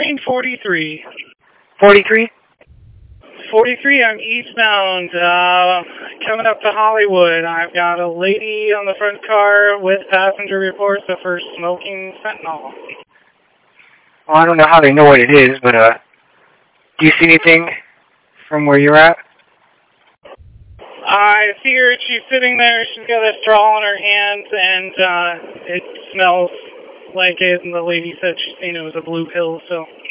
train 43. 43? 43, I'm eastbound, coming up to Hollywood. I've got a lady on the front car with passenger reports of her smoking fentanyl. Well, I don't know how they know what it is, but, do you see anything from where you're at? I see her, she's sitting there, she's got a straw in her hand, and, it smells like it, and the lady said she's seen it was a blue pill, so